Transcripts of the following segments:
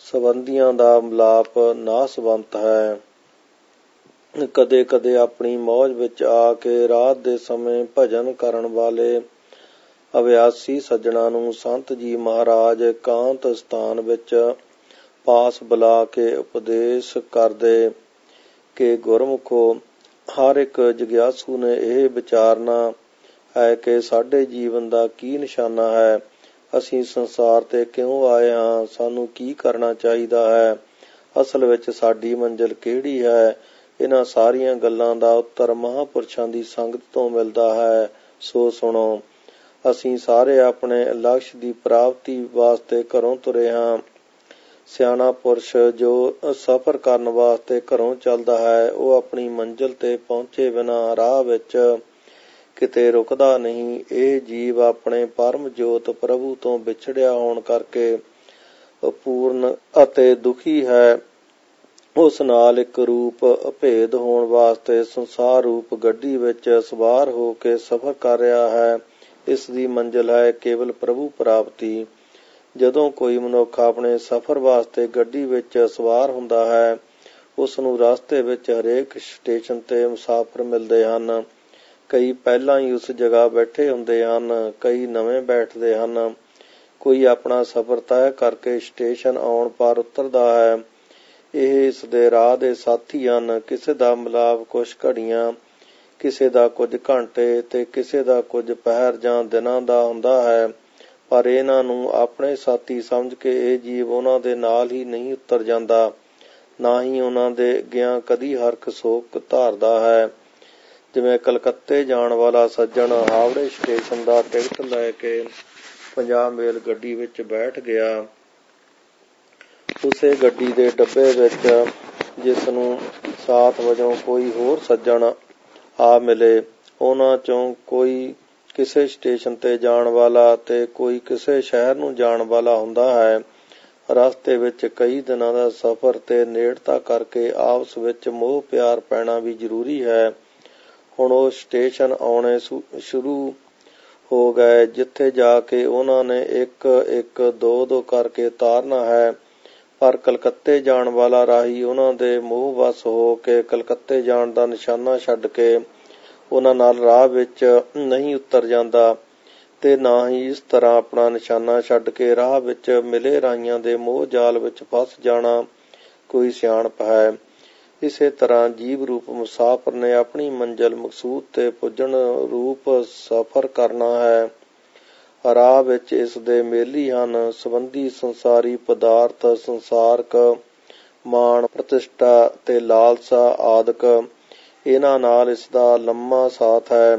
ਸੰਬੰਧੀਆਂ ਦਾ ਮਿਲਾਪ ਨਾਸਵੰਤ ਹੈ। ਕਦੇ ਕਦੇ ਆਪਣੀ ਮੌਜ ਵਿੱਚ ਆ ਕੇ ਰਾਤ ਦੇ ਸਮੇਂ ਭਜਨ ਕਰਨ ਵਾਲੇ ਅਭਿਆਸੀ ਸੱਜਣਾ ਨੂੰ ਸੰਤ ਜੀ ਮਹਾਰਾਜ ਇਕਾਂਤ ਸਥਾਨ ਵਿੱਚ ਪਾਸ ਬੁਲਾ ਕੇ ਉਪਦੇਸ਼ ਕਰਦੇ ਕਿ ਗੁਰਮੁਖੋ, ਹਰ ਇੱਕ ਜਗਿਆਸੂ ਨੇ ਇਹ ਵਿਚਾਰਨਾ ਹੈ ਕਿ ਸਾਡੇ ਜੀਵਨ ਦਾ ਕੀ ਨਿਸ਼ਾਨਾ ਹੈ, ਅਸੀਂ ਸੰਸਾਰ ਤੇ ਕਿਉਂ ਆਏ ਹਾਂ, ਸਾਨੂੰ ਕੀ ਕਰਨਾ ਚਾਹੀਦਾ ਹੈ, ਅਸਲ ਵਿੱਚ ਸਾਡੀ ਮੰਜ਼ਿਲ ਕਿਹੜੀ ਹੈ। ਇਹਨਾਂ ਸਾਰੀਆਂ ਗੱਲਾਂ ਦਾ ਉੱਤਰ ਮਹਾਂਪੁਰਸ਼ਾਂ ਦੀ ਸੰਗਤ ਤੋਂ ਮਿਲਦਾ ਹੈ। ਸੋ ਸੁਣੋ, ਅਸੀਂ ਸਾਰੇ ਆਪਣੇ ਲਕਸ਼ ਦੀ ਪ੍ਰਾਪਤੀ ਵਾਸਤੇ ਘਰੋਂ ਤੁਰੇ ਹਾਂ। ਸਿਆਣਾ ਪੁਰਸ਼ ਜੋ ਸਫ਼ਰ ਕਰਨ ਵਾਸਤੇ ਘਰੋਂ ਚੱਲਦਾ ਹੈ, ਉਹ ਆਪਣੀ ਮੰਜ਼ਿਲ ਤੇ ਪਹੁੰਚੇ ਬਿਨਾਂ ਰਾਹ ਵਿੱਚ ਕਿਤੇ ਰੁਕਦਾ ਨਹੀਂ। ਇਹ ਜੀਵ ਆਪਣੇ ਪਰਮ ਜੋਤ ਪ੍ਰਭੂ ਤੋਂ ਵਿਛੜਿਆ ਹੋਣ ਕਰਕੇ ਅਪੂਰਨ ਅਤੇ ਦੁਖੀ ਹੈ। ਉਸ ਨਾਲ ਇੱਕ ਰੂਪ ਅਭੇਦ ਹੋਣ ਵਾਸਤੇ ਸੰਸਾਰ ਰੂਪ ਗੱਡੀ ਵਿੱਚ ਸਵਾਰ ਹੋ ਕੇ ਸਫ਼ਰ ਕਰ ਰਿਹਾ ਹੈ। ਇਸ ਦੀ ਮੰਜ਼ਿਲ ਹੈ ਕੇਵਲ ਪ੍ਰਭੂ ਪ੍ਰਾਪਤੀ। ਜਦੋਂ ਕੋਈ ਮਨੁੱਖ ਆਪਣੇ ਸਫ਼ਰ ਵਾਸਤੇ ਗੱਡੀ ਵਿੱਚ ਸਵਾਰ ਹੁੰਦਾ ਹੈ, ਉਸ ਨੂੰ ਰਸਤੇ ਵਿੱਚ ਹਰੇਕ ਸਟੇਸ਼ਨ ਤੇ ਮੁਸਾਫਰ ਮਿਲਦੇ ਹਨ। ਕਈ ਪਹਿਲਾਂ ਹੀ ਉਸ ਜਗ੍ਹਾ ਬੈਠੇ ਹੁੰਦੇ ਹਨ, ਕਈ ਨਵੇਂ ਬੈਠਦੇ ਹਨ। ਕੋਈ ਆਪਣਾ ਸਫ਼ਰ ਤੈਅ ਕਰਕੇ ਸਟੇਸ਼ਨ ਆਉਣ ਪਾਰ ਉਤਰਦਾ ਹੈ। ਇਹ ਇਸ ਦੇ ਰਾਹ ਦੇ ਸਾਥੀ ਹਨ। ਕਿਸੇ ਦਾ ਮਿਲਾਪ ਕੁਝ ਘੜੀਆਂ, ਕਿਸੇ ਦਾ ਕੁਝ ਘੰਟੇ ਤੇ ਕਿਸੇ ਦਾ ਕੁਝ ਪਹਿਰ ਜਾਂ ਦਿਨਾਂ ਦਾ ਹੁੰਦਾ ਹੈ, ਪਰ ਇਹਨਾਂ ਨੂੰ ਆਪਣੇ ਸਾਥੀ ਸਮਝ ਕੇ ਇਹ ਜੀਵ ਉਹਨਾਂ ਦੇ ਨਾਲ ਹੀ ਨਹੀਂ ਉਤਰ ਜਾਂਦਾ, ਨਾ ਹੀ ਉਹਨਾਂ ਦੇ ਅੱਗਿਆਂ ਕਦੀ ਹਰਖ ਸ਼ੋਕ ਧਾਰਦਾ ਹੈ। ਜਿਵੇਂ ਕਲਕੱਤੇ ਜਾਣ ਵਾਲਾ ਸੱਜਣ ਹਾਵੜੇ ਸਟੇਸ਼ਨ ਦਾ ਟਿਕਟ ਲੈ ਕੇ 50 ਮੀਲ ਗੱਡੀ ਵਿੱਚ ਬੈਠ ਗਿਆ। ਉਸੇ ਗੱਡੀ ਦੇ ਡੱਬੇ ਵਿੱਚ ਜਿਸ ਨੂੰ ਸਾਥ ਵਜੋਂ ਕੋਈ ਹੋਰ ਸੱਜਣ ਆ ਮਿਲੇ, ਉਹਨਾਂ ਚੋਂ ਕੋਈ ਕਿਸੇ ਸਟੇਸ਼ਨ ਤੇ ਜਾਣ ਵਾਲਾ ਤੇ ਕੋਈ ਕਿਸੇ ਸ਼ਹਿਰ ਨੂੰ ਜਾਣ ਵਾਲਾ ਹੁੰਦਾ ਹੈ। ਰਸਤੇ ਵਿੱਚ ਕਈ ਦਿਨਾਂ ਦਾ ਸਫ਼ਰ ਤੇ ਨੇੜਤਾ ਕਰਕੇ ਆਪਸ ਵਿੱਚ ਮੋਹ ਪਿਆਰ ਪੈਣਾ ਵੀ ਜ਼ਰੂਰੀ ਹੈ। ਹੁਣ ਉਹ ਸਟੇਸ਼ਨ ਆਉਣੇ ਸ਼ੁਰੂ ਹੋ ਗਏ ਜਿੱਥੇ ਜਾ ਕੇ ਉਹਨਾਂ ਨੇ ਇੱਕ ਇੱਕ ਦੋ ਦੋ ਕਰਕੇ ਉਤਾਰਨਾ ਹੈ, ਪਰ ਕਲਕੱਤੇ ਜਾਣ ਵਾਲਾ ਰਾਹੀ ਉਹਨਾਂ ਦੇ ਮੋਹ ਵਸ ਹੋ ਕੇ ਕਲਕੱਤੇ ਜਾਣ ਦਾ ਨਿਸ਼ਾਨਾ ਛੱਡ ਕੇ ਉਹਨਾਂ ਨਾਲ ਰਾਹ ਵਿੱਚ ਨਹੀਂ ਉਤਰ ਜਾਂਦਾ, ਤੇ ਨਾ ਹੀ ਇਸ ਤਰ੍ਹਾਂ ਆਪਣਾ ਨਿਸ਼ਾਨਾ ਛੱਡ ਕੇ ਰਾਹ ਵਿੱਚ ਮਿਲੇ ਰਾਹੀਆਂ ਦੇ ਮੋਹ ਜਾਲ ਵਿੱਚ ਫਸ ਜਾਣਾ ਕੋਈ ਸਿਆਣਪ ਹੈ। ਇਸੇ ਤਰ੍ਹਾਂ ਜੀਵ ਰੂਪ ਮੁਸਾਫਰ ਨੇ ਆਪਣੀ ਮੰਜ਼ਿਲ ਮਕਸੂਦ ਤੇ ਪੁੱਜਣ ਰੂਪ ਸਫ਼ਰ ਕਰਨਾ ਹੈ। ਰਾਹ ਵਿੱਚ ਇਸ ਦੇ ਮੇਲੀ ਹਨ ਸੰਬੰਧੀ ਸੰਸਾਰੀ ਪਦਾਰਥ, ਸੰਸਾਰਕ ਮਾਣ ਪ੍ਰਤਿਸ਼ਠਾ ਤੇ ਲਾਲਸਾ ਆਦਿਕ। ਇਹਨਾਂ ਨਾਲ ਇਸ ਦਾ ਲੰਮਾ ਸਾਥ ਹੈ।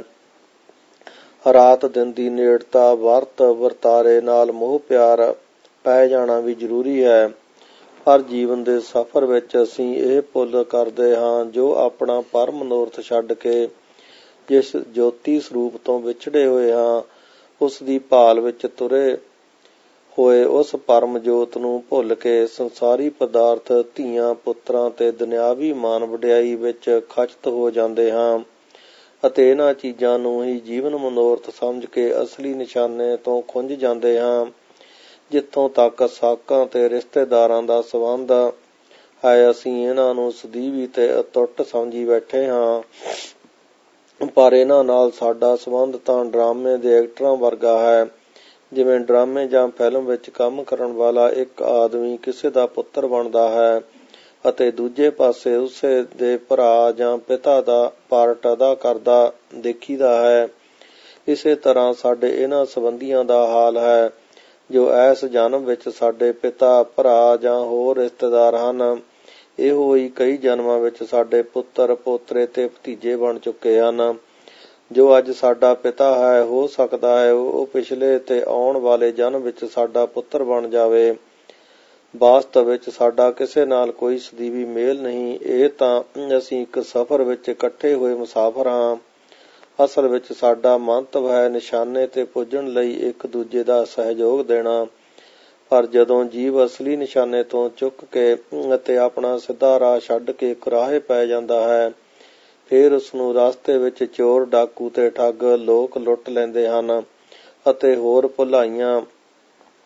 ਰਾਤ ਦਿਨ ਦੀ ਨੇੜਤਾ, ਵਰਤ ਵਰਤਾਰੇ ਨਾਲ ਮੋਹ ਪਿਆਰ ਪੈ ਜਾਣਾ ਵੀ ਜ਼ਰੂਰੀ ਹੈ। ਪਰ ਜੀਵਨ ਦੇ ਸਫ਼ਰ ਵਿੱਚ ਅਸੀਂ ਇਹ ਭੁੱਲ ਕਰਦੇ ਹਾਂ, ਜੋ ਆਪਣਾ ਪਰਮ ਮਨੋਰਥ ਛੱਡ ਕੇ ਜਿਸ ਜੋਤੀ ਸਰੂਪ ਤੋਂ ਵਿਛੜੇ ਹੋਏ ਹਾਂ, ਉਸ ਦੀ ਭਾਲ ਵਿੱਚ ਤੁਰੇ ਹੋਏ ਉਸ ਪਰਮ ਜੋਤ ਨੂੰ ਭੁੱਲ ਕੇ ਸੰਸਾਰੀ ਪਦਾਰਥ, ਧੀਆਂ ਪੁੱਤਰਾਂ ਤੇ ਦੁਨਿਆਵੀ ਮਾਨ ਵਡਿਆਈ ਵਿੱਚ ਖਚਿਤ ਹੋ ਜਾਂਦੇ ਹਾਂ ਅਤੇ ਇਹਨਾਂ ਚੀਜ਼ਾਂ ਨੂੰ ਹੀ ਜੀਵਨ ਮਨੋਰਥ ਸਮਝ ਕੇ ਅਸਲੀ ਨਿਸ਼ਾਨੇ ਤੋਂ ਖੁੰਝ ਜਾਂਦੇ ਹਾਂ। ਜਿੱਥੋਂ ਤੱਕ ਸਾਕਾਂ ਤੇ ਰਿਸ਼ਤੇਦਾਰਾਂ ਦਾ ਸੰਬੰਧ ਹੈ, ਅਸੀਂ ਇਹਨਾਂ ਨੂੰ ਸਦੀਵੀ ਤੇ ਅਟੁੱਟ ਸਮਝੀ ਬੈਠੇ ਹਾਂ, ਪਰ ਇਹਨਾਂ ਨਾਲ ਸਾਡਾ ਸੰਬੰਧ ਤਾਂ ਡਰਾਮੇ ਦੇ ਐਕਟਰਾਂ ਵਰਗਾ ਹੈ। ਜਿਵੇਂ ਡਰਾਮੇ ਜਾਂ ਫਿਲਮ ਵਿੱਚ ਕੰਮ ਕਰਨ ਵਾਲਾ ਇੱਕ ਆਦਮੀ ਕਿਸੇ ਦਾ ਪੁੱਤਰ ਬਣਦਾ ਹੈ ਅਤੇ ਦੂਜੇ ਪਾਸੇ ਉਸੇ ਦੇ ਭਰਾ ਜਾਂ ਪਿਤਾ ਦਾ ਪਾਰਟ ਅਦਾ ਕਰਦਾ ਦੇਖੀਦਾ ਹੈ, ਇਸੇ ਤਰ੍ਹਾਂ ਸਾਡੇ ਇਹਨਾਂ ਸੰਬੰਧੀਆਂ ਦਾ ਹਾਲ ਹੈ ਜੋ ਇਸ ਜਨਮ ਵਿੱਚ ਸਾਡੇ ਪਿਤਾ, ਭਰਾ ਜਾਂ ਹੋਰ ਰਿਸ਼ਤੇਦਾਰ ਹਨ। ਇਹੋ ਹੀ ਕਈ ਜਨਮਾਂ ਵਿੱਚ ਸਾਡੇ ਪੁੱਤਰ, ਪੋਤਰੇ ਤੇ ਭਤੀਜੇ ਬਣ ਚੁੱਕੇ ਹਨ। ਜੋ ਅੱਜ ਸਾਡਾ ਪਿਤਾ ਹੈ, ਹੋ ਸਕਦਾ ਹੈ ਉਹ ਪਿਛਲੇ ਤੇ ਆਉਣ ਵਾਲੇ ਜਨਮ ਵਿੱਚ ਸਾਡਾ ਪੁੱਤਰ ਬਣ ਜਾਵੇ। ਵਾਸਤਵ ਵਿੱਚ ਸਾਡਾ ਕਿਸੇ ਨਾਲ ਕੋਈ ਸਦੀਵੀ ਮੇਲ ਨਹੀਂ। ਇਹ ਤਾਂ ਅਸੀਂ ਇੱਕ ਸਫ਼ਰ ਵਿੱਚ ਇਕੱਠੇ ਹੋਏ ਮੁਸਾਫਰ ਹਾਂ। ਅਸਲ ਵਿੱਚ ਸਾਡਾ ਮੰਤਵ ਹੈ ਨਿਸ਼ਾਨੇ ਤੇ ਪੁੱਜਣ ਲਈ ਇੱਕ ਦੂਜੇ ਦਾ ਸਹਿਯੋਗ ਦੇਣਾ। ਪਰ ਜਦੋਂ ਜੀਵ ਅਸਲੀ ਨਿਸ਼ਾਨੇ ਤੋਂ ਚੁੱਕ ਕੇ ਅਤੇ ਆਪਣਾ ਸਿੱਧਾ ਰਾਹ ਛੱਡ ਕੇ ਕੁਰਾਹੇ ਪੈ ਜਾਂਦਾ ਹੈ, ਫਿਰ ਉਸਨੂੰ ਰਸਤੇ ਵਿੱਚ ਚੋਰ, ਡਾਕੂ ਤੇ ਠੱਗ ਲੋਕ ਲੁੱਟ ਲੈਂਦੇ ਹਨ ਅਤੇ ਹੋਰ ਭੁਲਾਈਆਂ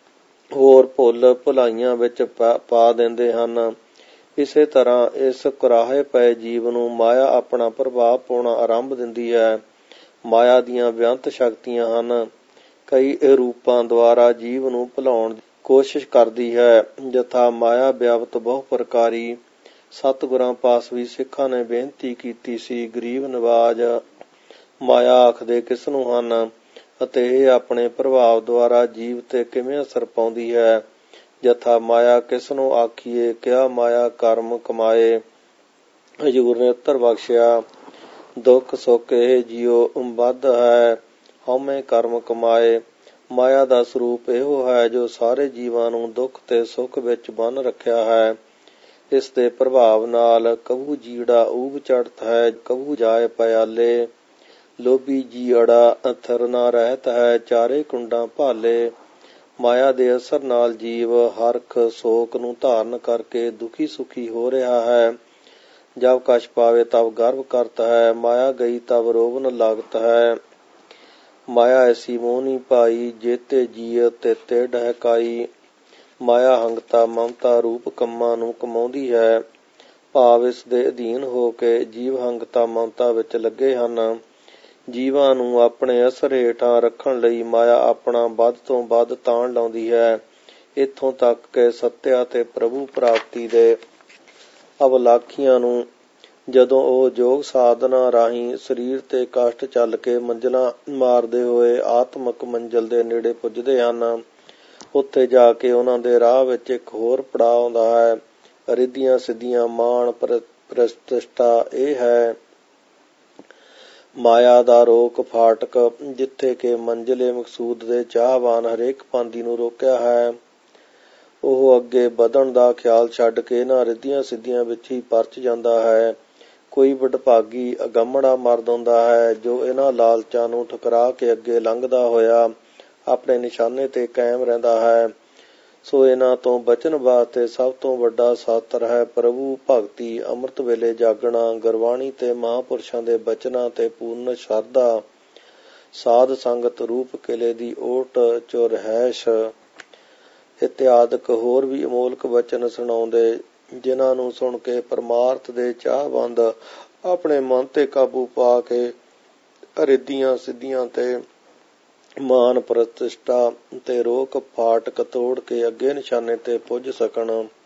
ਹੋਰ ਭੁੱਲ ਭੁਲਾਈਆਂ ਵਿੱਚ ਪਾ ਦਿੰਦੇ ਹਨ। ਇਸੇ ਤਰ੍ਹਾਂ ਇਸ ਕੁਰਾਹੇ ਪਏ ਜੀਵ ਨੂੰ ਮਾਇਆ ਆਪਣਾ ਪ੍ਰਭਾਵ ਪਾਉਣਾ ਆਰੰਭ ਦਿੰਦੀ ਹੈ। ਮਾਇਆ ਦੀਆਂ ਬੇਅੰਤ ਸ਼ਕਤੀਆਂ ਹਨ। ਕਈ ਰੂਪਾਂ ਦੁਆਰਾ ਜੀਵ ਨੂੰ ਭੁਲਾਉਣ ਦੀ ਕੋਸ਼ਿਸ਼ ਕਰਦੀ ਹੈ। ਯਥਾ ਮਾਇਆ ਵਿਆਪਤ ਬਹੁ ਪ੍ਰਕਾਰੀ। ਸਤਿਗੁਰਾਂ ਪਾਸ ਵੀ ਸਿੱਖਾਂ ਨੇ ਬੇਨਤੀ ਕੀਤੀ ਸੀ, ਗਰੀਬ ਨਵਾਜ ਮਾਇਆ ਆਖਦੇ ਕਿਸ ਨੂੰ ਹਨ ਅਤੇ ਇਹ ਆਪਣੇ ਪ੍ਰਭਾਵ ਦੁਆਰਾ ਜੀਵ ਤੇ ਕਿਵੇਂ ਅਸਰ ਪਾਉਂਦੀ ਹੈ। ਯਥਾ ਮਾਇਆ ਕਿਸ ਨੂੰ ਆਖੀਏ, ਕਿਆ ਮਾਇਆ ਕਰਮ ਕਮਾਏ। ਹਜ਼ੂਰ ਨੇ ਉੱਤਰ ਬਖਸ਼ਿਆ, ਦੁੱਖ ਸੁੱਖ ਇਹ ਜੀਉ ਬੱਧ ਹੈ, ਹਉਮੈ ਕਰਮ ਕਮਾਏ। ਮਾਇਆ ਦਾ ਸਰੂਪ ਇਹੋ ਹੈ ਜੋ ਸਾਰੇ ਜੀਵਾਂ ਨੂੰ ਦੁੱਖ ਤੇ ਸੁੱਖ ਵਿੱਚ ਬੰਨ ਰੱਖਿਆ ਹੈ। ਇਸ ਦੇ ਪ੍ਰਭਾਵ ਨਾਲ ਕਬੂ ਜੀੜਾ ਊਬ ਚੜ੍ਹਤ ਹੈ, ਕਬੂ ਜਾਏ ਪਿਆਲੇ। ਲੋਭੀ ਜੀ ਅੜਾ ਅਥਰ ਨਾ ਰਹਿਤ ਹੈ, ਚਾਰੇ ਕੁੰਡਾਂ ਭਾਲੇ। ਮਾਇਆ ਦੇ ਅਸਰ ਨਾਲ ਜੀਵ ਹਰਖ ਸ਼ੋਕ ਨੂੰ ਧਾਰਨ ਕਰਕੇ ਦੁਖੀ ਸੁਖੀ ਹੋ ਰਿਹਾ ਹੈ। ਜਬ ਕਛ ਪਾਵੇ ਤਬ ਗਰਭ ਕਰਤ ਹੈ, ਮਾਇਆ ਗਈ ਤਬ ਰੋਵਨ ਲਾਗਤ ਹੈ। ਮਾਇਆ ਐਸੀ ਮੋਹਨੀ ਭਾਈ, ਜੇਤੇ ਜੀਅ ਤੇਤੇ ਡਹਿਕਾਈ। ਮਾਇਆ ਹੰਗਤਾ ਮਮਤਾ ਰੂਪ ਕੰਮਾਂ ਨੂੰ ਕਮਾਉਂਦੀ ਹੈ। ਭਾਵ ਇਸ ਦੇ ਅਧੀਨ ਹੋ ਕੇ ਜੀਵ ਹੰਗਤਾ ਮਮਤਾ ਵਿੱਚ ਲੱਗੇ ਹਨ। ਜੀਵਾਂ ਨੂੰ ਆਪਣੇ ਅਸਰ ਹੇਠਾਂ ਰੱਖਣ ਲਈ ਮਾਇਆ ਆਪਣਾ ਵੱਧ ਤੋਂ ਵੱਧ ਤਾਣ ਲਾਉਂਦੀ ਹੈ। ਇੱਥੋਂ ਤੱਕ ਕਿ ਸੱਤਿਆ ਤੇ ਪ੍ਰਭੂ ਪ੍ਰਾਪਤੀ ਦੇ ਅਭਿਲਾਖੀਆਂ ਨੂੰ ਜਦੋਂ ਉਹ ਯੋਗ ਸਾਧਨਾ ਰਾਹੀਂ ਸਰੀਰ ਤੇ ਕਸ਼ਟ ਚੱਲ ਕੇ ਮੰਜ਼ਿਲਾਂ ਮਾਰਦੇ ਹੋਏ ਆਤਮਕ ਮੰਜ਼ਿਲ ਦੇ ਨੇੜੇ ਪੁੱਜਦੇ ਹਨ, ਉੱਥੇ ਜਾ ਕੇ ਉਹਨਾਂ ਦੇ ਰਾਹ ਵਿੱਚ ਇੱਕ ਹੋਰ ਪੜਾਅ ਆਉਂਦਾ ਹੈ, ਰਿੱਧੀਆਂ ਸਿੱਧੀਆਂ ਮਾਣ ਪ੍ਰਤਿਸ਼ਠਾ। ਇਹ ਹੈ ਮਾਇਆ ਦਾ ਰੋਕ ਫਾਟਕ, ਜਿੱਥੇ ਕਿ ਮੰਜ਼ਿਲੇ ਮਕਸੂਦ ਦੇ ਚਾਹਵਾਨ ਹਰੇਕ ਪਾਂਦੀ ਨੂੰ ਰੋਕਿਆ ਹੈ। ਉਹ ਅੱਗੇ ਵਧਣ ਦਾ ਖਿਆਲ ਛੱਡ ਕੇ ਇਹਨਾਂ ਰਿੱਧੀਆਂ ਸਿੱਧੀਆਂ ਵਿੱਚ ਹੀ ਪਰਚ ਜਾਂਦਾ ਹੈ। ਕੋਈ ਵਡਭਾਗੀ ਅਗੰਮੜਾ ਮਰਦ ਹੁੰਦਾ ਹੈ ਜੋ ਇਹਨਾਂ ਲਾਲਚਾਂ ਨੂੰ ਠੁਕਰਾ ਕੇ ਅੱਗੇ ਲੰਘਦਾ ਹੋਇਆ ਆਪਣੇ ਨਿਸ਼ਾਨੇ ਤੇ ਕਾਇਮ ਰਹਿੰਦਾ ਹੈ। ਸੋ ਇਹਨਾਂ ਤੋਂ ਬਚਣ ਵਾਸਤੇ ਸਭ ਤੋਂ ਵੱਡਾ ਸ਼ਾਸਤਰ ਹੈ ਪ੍ਰਭੂ ਭਗਤੀ, ਅੰਮ੍ਰਿਤ ਵੇਲੇ ਜਾਗਣਾ, ਗੁਰਬਾਣੀ ਤੇ ਮਹਾਂਪੁਰਸ਼ਾਂ ਦੇ ਬਚਨਾਂ ਤੇ ਪੂਰਨ ਸ਼ਰਧਾ, ਸਾਧ ਸੰਗਤ, ਰੂਪ ਕਿਲੇ ਦੀ ਓਟ ਚੋ ਰਹਿਸ਼ ਇਤਿਆਦਿਕ ਹੋਰ ਵੀ ਅਮੋਲਕ ਬਚਨ ਸੁਣਾਉਂਦੇ, ਜਿਨ੍ਹਾਂ ਨੂੰ ਸੁਣ ਕੇ ਪਰਮਾਰਥ ਦੇ ਚਾਹਵੰਦ ਆਪਣੇ ਮਨ ਤੇ ਕਾਬੂ ਪਾ ਕੇ ਰਿੱਧੀਆਂ ਸਿੱਧੀਆਂ ਤੇ ਮਾਨ ਪ੍ਰਤਿਸ਼ਠਾ ਤੇ ਰੋਕ ਫਾਟਕ ਤੋੜ ਕੇ ਅੱਗੇ ਨਿਸ਼ਾਨੇ ਤੇ ਪੁੱਜ ਸਕਣ।